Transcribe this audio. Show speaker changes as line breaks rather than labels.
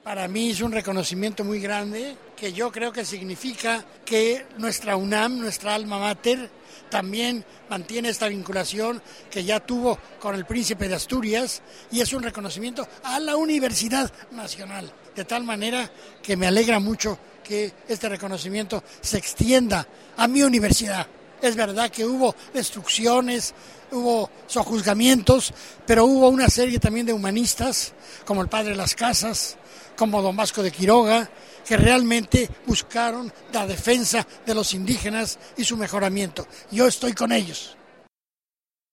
Para mí es un reconocimiento muy grande que yo creo que significa que nuestra UNAM, nuestra alma mater, también mantiene esta vinculación que ya tuvo con el Príncipe de Asturias y es un reconocimiento a la Universidad Nacional. De tal manera que me alegra mucho que este reconocimiento se extienda a mi universidad. Es verdad que hubo destrucciones, hubo sojuzgamientos, pero hubo una serie también de humanistas, como el padre Las Casas, como don Vasco de Quiroga, que realmente buscaron la defensa de los indígenas y su mejoramiento. Yo estoy con ellos.